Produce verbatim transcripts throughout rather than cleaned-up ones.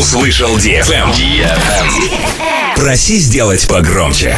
услышал ди эф эм. ди эф эм. Проси сделать погромче.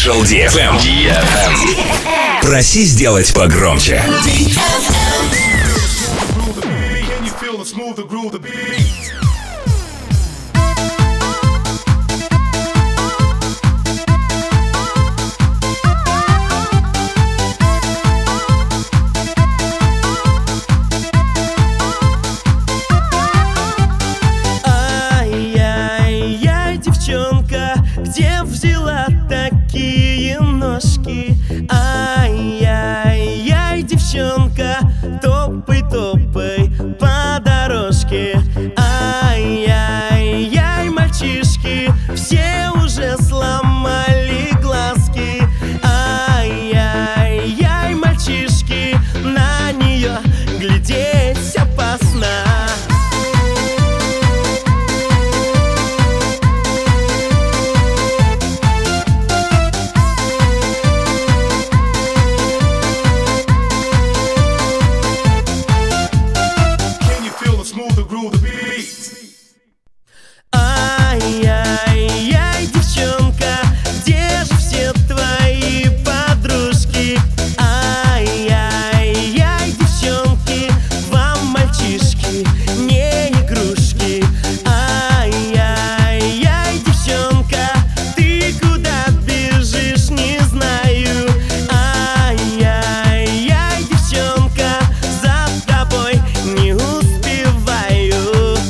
Official ди эф эм. ди эф эм. Проси сделать погромче. Где взяла такие ножки? Ай-яй-яй, девчонка, топай, топай по дорожке. Ай-яй-яй, мальчишки, все уже сломали глазки. Ай-яй-яй, мальчишки, на нее глядеть опасно. Ай-яй-яй, девчонка, где же все твои подружки? Ай-яй-яй, девчонки, вам мальчишки не игрушки. Ай-яй-яй, девчонка, ты куда бежишь, не знаю. Ай-яй-яй, девчонка, за тобой не успеваю.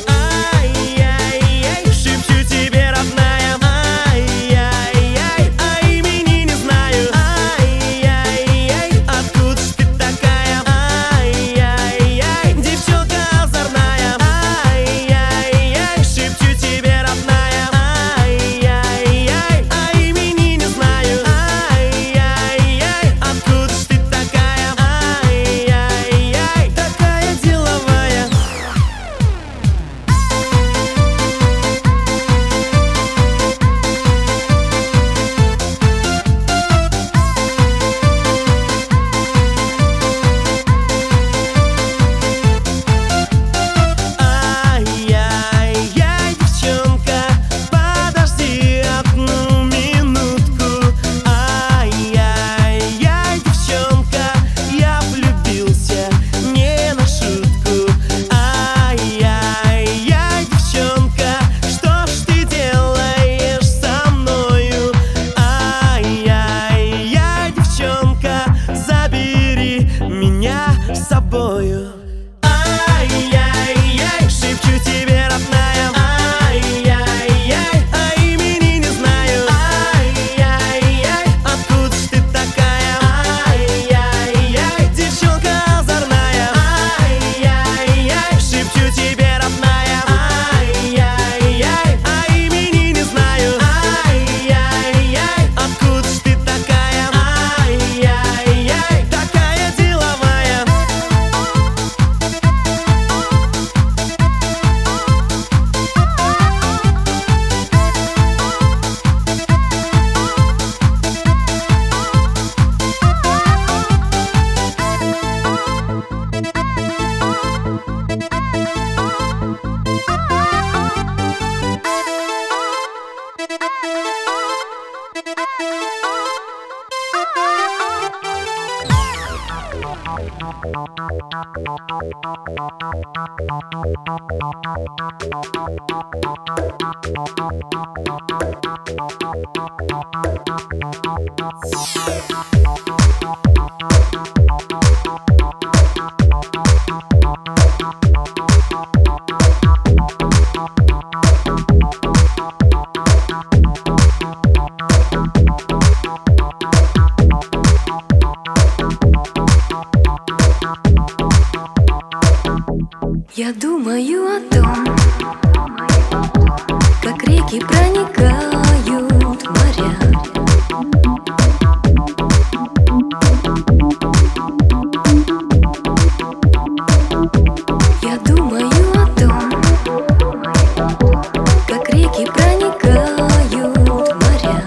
С собою. Ай-яй-яй, шепчу тебе, родная. Ай-яй-яй, а имени не знаю. Ай-яй-яй, откуда ж ты такая? Ай-яй-яй, девчонка озорная. Ай-яй-яй, шепчу тебе, родная. Ай-яй-яй, а имени не знаю. Ай-яй-яй, откуда ж ты такая? Ай-яй-яй, такая деловая. Я думаю о том, как реки проникают в моря. Я думаю о том, как реки проникают в моря.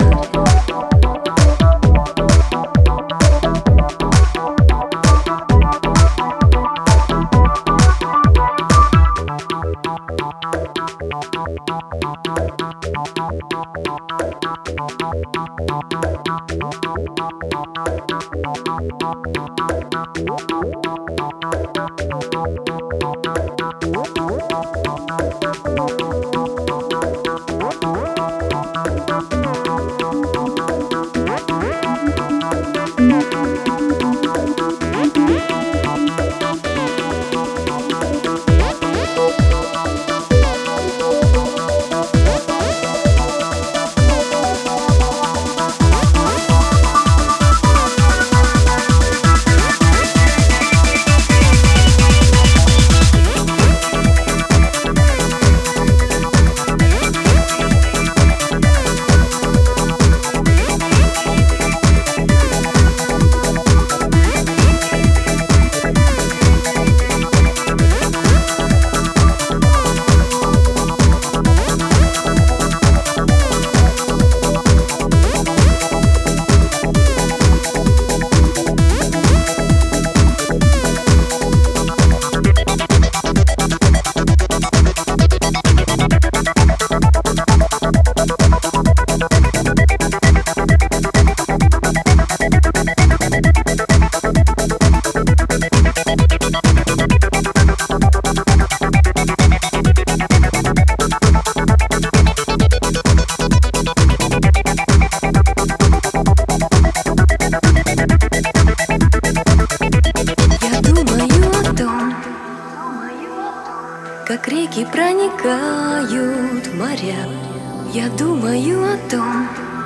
Как реки проникают в моря, я думаю о том,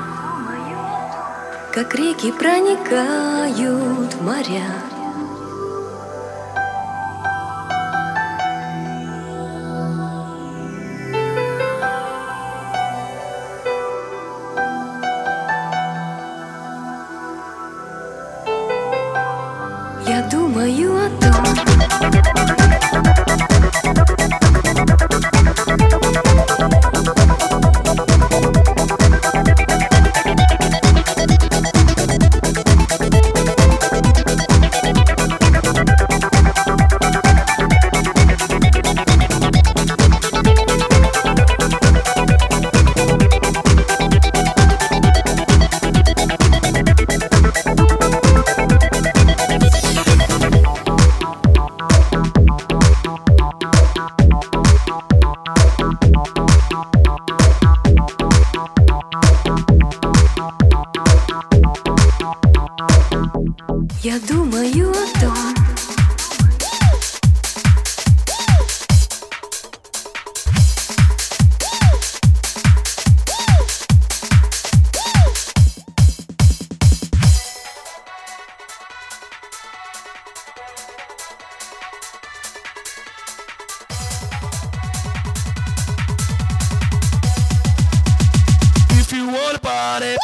как реки проникают в моря. Я думаю о том. Я думаю о том. If you wanna party,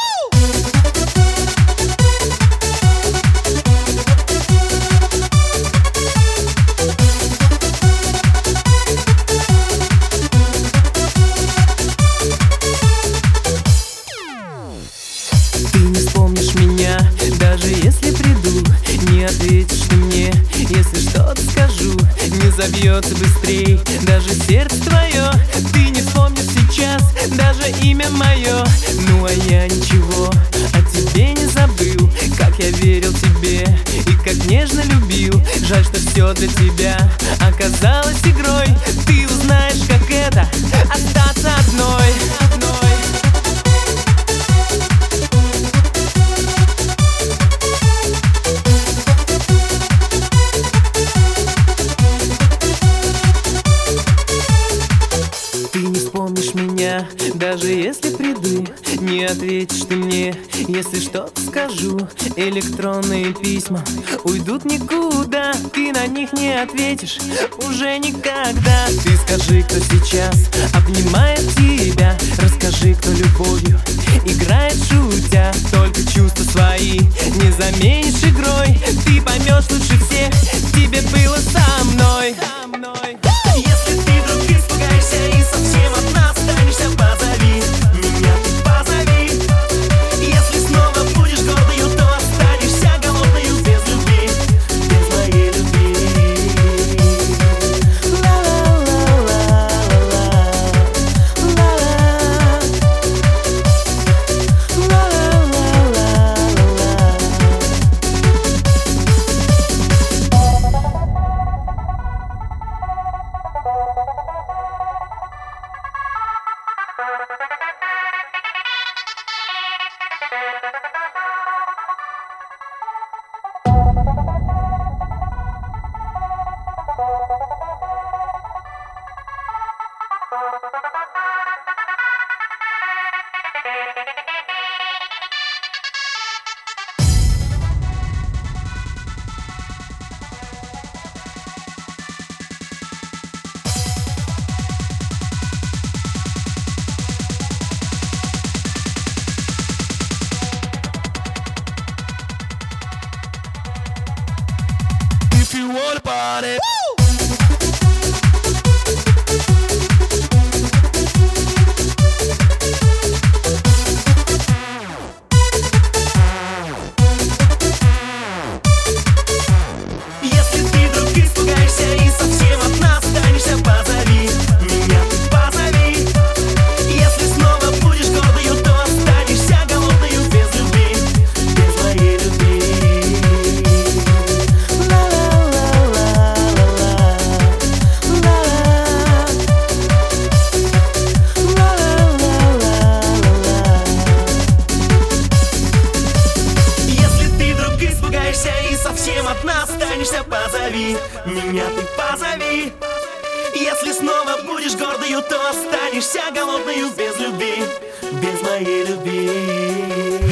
ты не вспомнишь меня, даже если приду. Не ответишь ты мне, если что-то скажу. Не забьется быстрей даже сердце твое. Ты не вспомнишь сейчас даже имя мое. Ну а я ничего о тебе не забыл. Как я верил тебе и как нежно любил. Жаль, что все для тебя оказалось игрой. Ты узнаешь, как это остаться одной. Ты не вспомнишь меня, даже если приду. Не ответишь ты мне, если что-то скажу. Электронные письма уйдут никуда. Ты на них не ответишь уже никогда. Ты скажи, кто сейчас обнимает тебя. Расскажи, кто любовью играет шутя. Только чувства свои не заменишь игрой. Ты поймешь лучше всех, тебе было со мной. Если ты вдруг испугаешься и совсем одна останешься, позови меня, ты позови. Если снова будешь гордою, то останешься голодною без любви, без моей любви. Ла-ла-ла-ла-ла-ла, ла-ла-ла-ла-ла. If you wanna party, если ты вдруг испугаешься и совсем одна останешься, позови меня, ты позови. Если снова будешь гордою, то останешься голодною без любви, без моей любви. Если ты вдруг испугаешься и совсем одна останешься, позови меня, ты позови. Если снова будешь гордою, то останешься голодною без любви, без моей любви.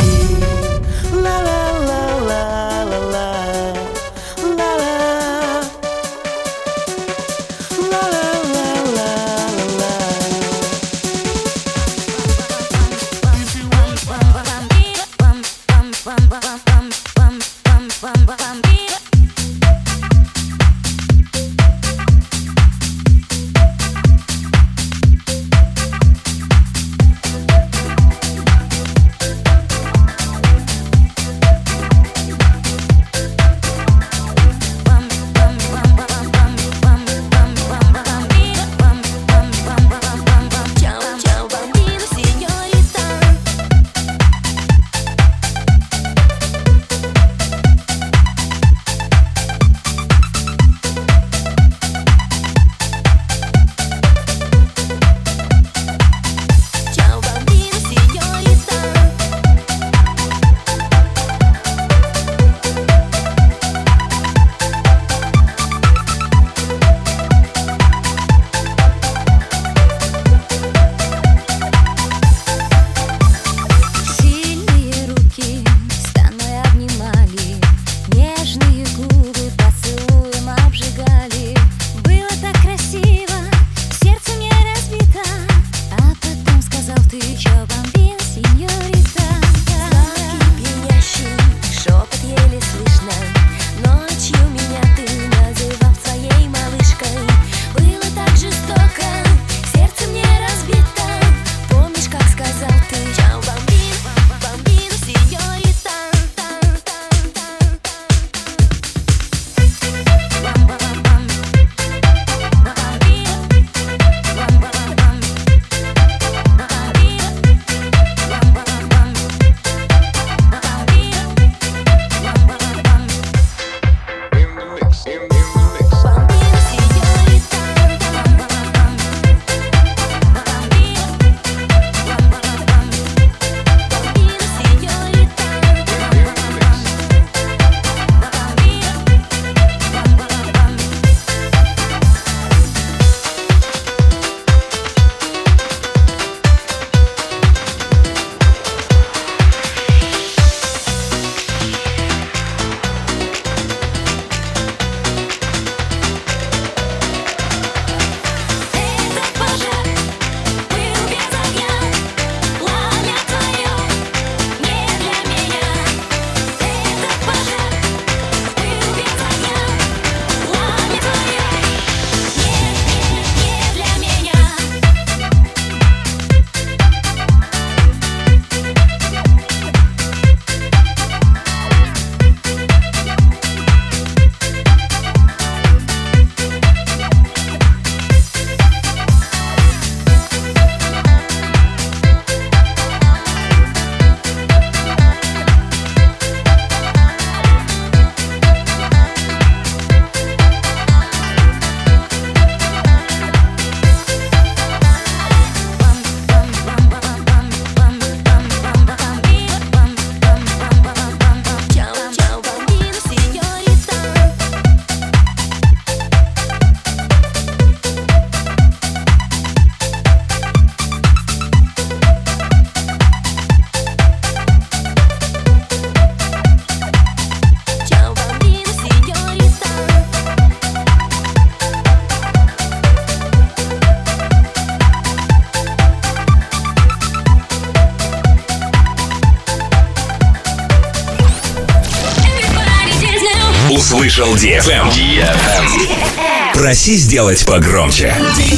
услышал ди эф эм. ди эф эм. Проси сделать погромче.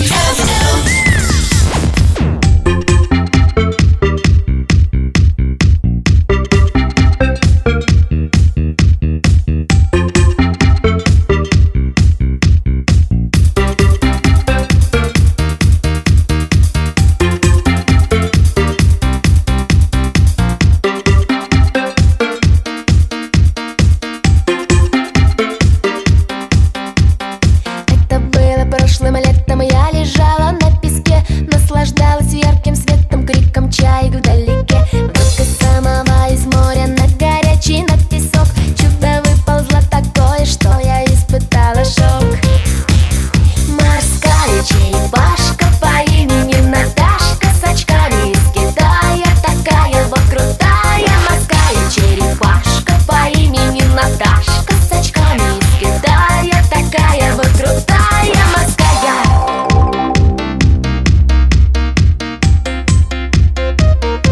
Прошлым летом я лежала на песке, наслаждалась ярким светом, криком чаек вдалеке. Вдруг из самого из моря на горячий, на песок чудо выползло такое, что я испытала шок. Морская черепашка по имени Наташка, с очками из Китая, такая вот крутая. Морская черепашка по имени Наташка, с очками из Китая, такая вот крутая. Морская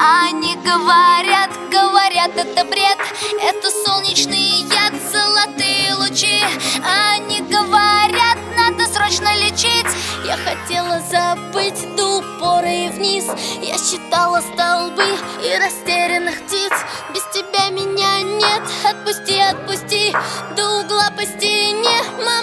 Они говорят, говорят, это бред, это солнечный яд, золотые лучи. Они говорят, надо срочно лечить. Я хотела забыть до упора и вниз. Я считала столбы и растерянных птиц. Без тебя меня нет, отпусти, отпусти. До угла по стене